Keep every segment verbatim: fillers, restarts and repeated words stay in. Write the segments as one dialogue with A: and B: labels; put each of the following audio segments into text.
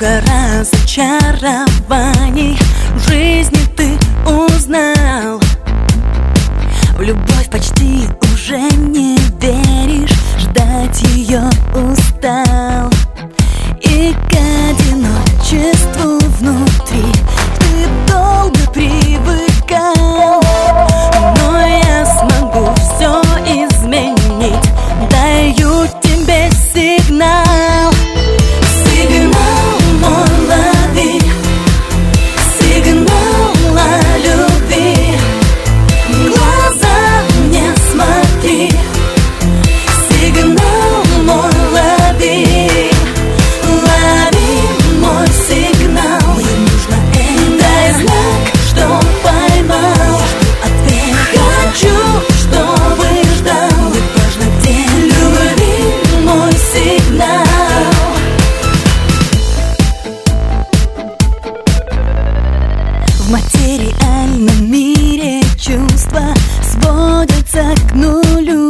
A: много разочарований в жизни ты узнал. В любовь почти уже не веришь, ждать ее устал. И к одиночеству внутри ты долго привыкал. Но я смогу все изменить, даю тебе сигнал. Сигнал мой лови, сигнал о любви. Глаза мне смотри, сигнал мой лови. Лови мой сигнал, мне нужно это. Дай знак, что поймал. Ответ хочу, чтобы ждал. Мне важно, где любви мой сигнал. В материальном мире чувства сводятся к нулю.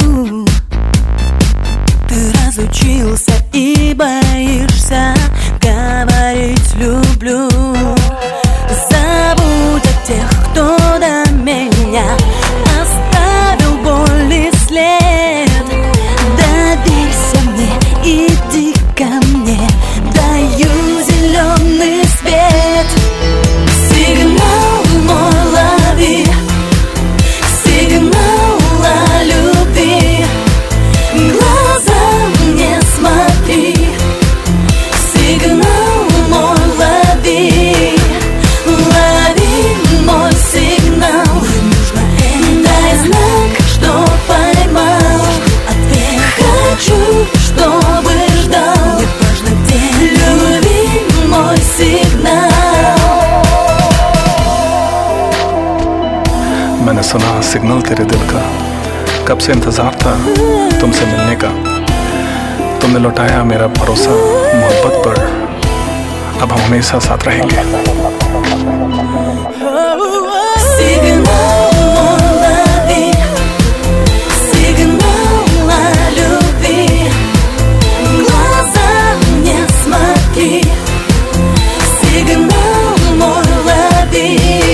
A: Ты разучился и боишься говорить «люблю». Забудь о тех, кто до меня оставил боль и след. Доверься мне, иди ко мне, даю зеленый свет. Сигнал мой лови, сигнал о любви. Глаза мне смотри, сигнал мой лови. Лови мой сигнал, мне нужно это. Дай знак, что поймал. Ответ хочу, чтобы ждал. Мне важно, где любви мой сигнал.
B: मैंने सुना सिग्नल तेरे दिल का, कब से इंतजार था तुमसे मिलने का। तुमने लौटाया मेरा भरोसा मोहब्बत पर, अब हम हमेशा साथ रहेंगे।
A: Сигнал мой лови, сигнал о любви. Глаза мне смотри, сигнал мой лови.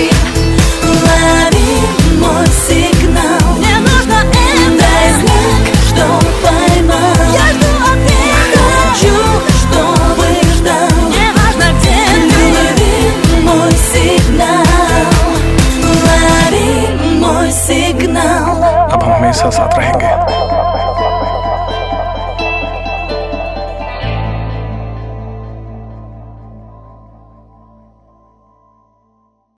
A: Лови мой сигнал, мне нужно это. Дай знак, что поймал. Я жду ответа. Хочу, чтобы ждал. Мне важно, где любви мой сигнал. Лови мой сигнал.
B: अब हम हमेशा साथ रहेंगे।